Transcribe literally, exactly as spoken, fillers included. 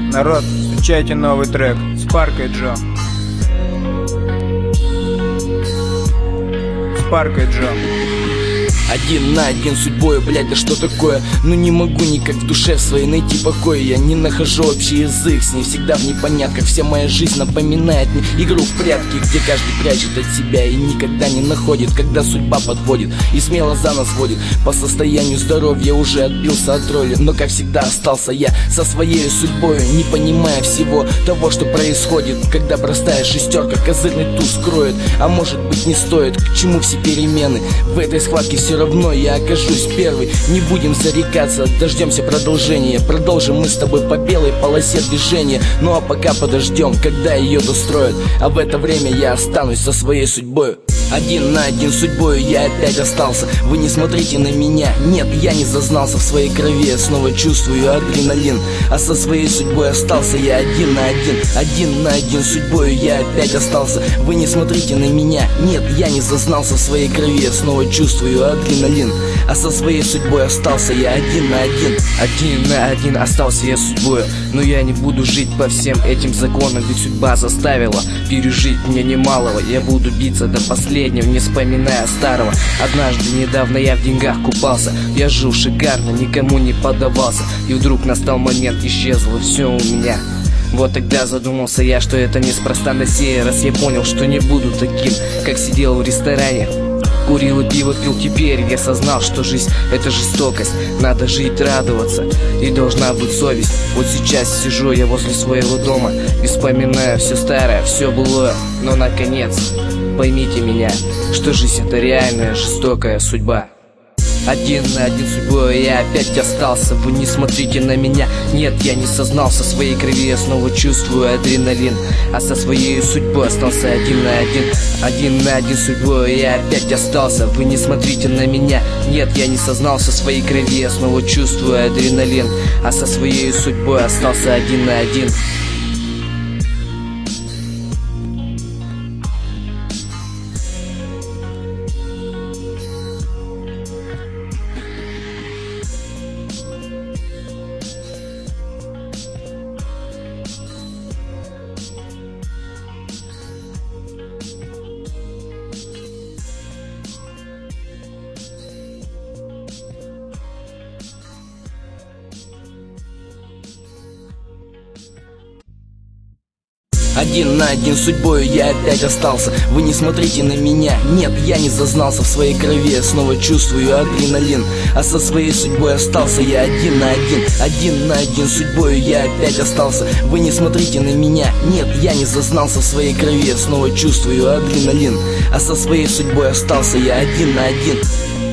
Народ, встречайте новый трек с Паркой Джо. С Паркой Джо. Один на один с судьбой, блядь, да что такое? Ну не могу никак в душе своей найти покоя. Я не нахожу общий язык с ней, всегда в непонятках. Вся моя жизнь напоминает мне игру в прятки, где каждый прячет от себя и никогда не находит, когда судьба подводит и смело за нас водит. По состоянию здоровья уже отбился от роли, но как всегда остался я со своей судьбой, не понимая всего того, что происходит, когда простая шестерка козырный туз кроет. А может быть не стоит, к чему все перемены? В этой схватке все равно я окажусь первый. Не будем зарекаться, дождемся продолжения. Продолжим мы с тобой по белой полосе движения. Ну а пока подождем, когда ее достроят. А в это время я останусь со своей судьбой. Один на один с судьбой я опять остался. Вы не смотрите на меня, нет, я не зазнался в своей крови. Я снова чувствую адреналин, а со своей судьбой остался я один на один. Один на один с судьбой я опять остался. Вы не смотрите на меня, нет, я не зазнался в своей крови. Я снова чувствую адреналин, а со своей судьбой остался я один на один. Один на один остался я с судьбой, но я не буду жить по всем этим законам, ведь судьба заставила пережить мне немалого. Я буду биться до последнего, не вспоминая старого. Однажды недавно я в деньгах купался, я жил шикарно, никому не поддавался. И вдруг настал момент, исчезло все у меня. Вот тогда задумался я, что это неспроста. На сей раз я понял, что не буду таким, как сидел в ресторане, курил и пиво пил. Теперь я осознал, что жизнь — это жестокость. Надо жить, радоваться, и должна быть совесть. Вот сейчас сижу я возле своего дома и вспоминаю все старое, все былое. Но наконец поймите меня, что жизнь — это реальная жестокая судьба. Один на один с судьбой я опять остался. Вы не смотрите на меня, нет, я не сознался в своей крови. Я снова чувствую адреналин, а со своей судьбой остался один на один. Один на один с судьбой я опять остался. Вы не смотрите на меня, нет, я не сознался в своей крови. Я снова чувствую адреналин, а со своей судьбой остался один на один. Один на один с судьбой я опять остался. Вы не смотрите на меня, нет, я не зазнался в своей крови. Я снова чувствую адреналин, а со своей судьбой остался я один на один. Один на один с судьбой я опять остался. Вы не смотрите на меня, нет, я не зазнался в своей крови. Я снова чувствую адреналин, а со своей судьбой остался я один на один.